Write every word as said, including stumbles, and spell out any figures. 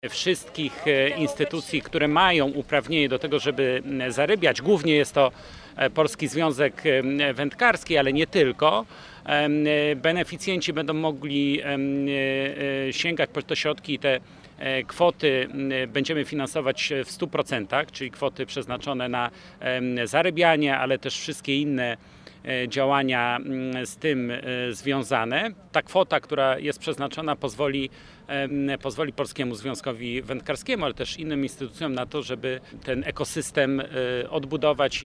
Wszystkich instytucji, które mają uprawnienie do tego, żeby zarybiać. Głównie jest to Polski Związek Wędkarski, ale nie tylko. Beneficjenci będą mogli sięgać po te środki i te kwoty będziemy finansować w stu procentach, czyli kwoty przeznaczone na zarybianie, ale też wszystkie inne działania z tym związane. Ta kwota, która jest przeznaczona, pozwoli, pozwoli Polskiemu Związkowi Wędkarskiemu, ale też innym instytucjom na to, żeby ten ekosystem odbudować.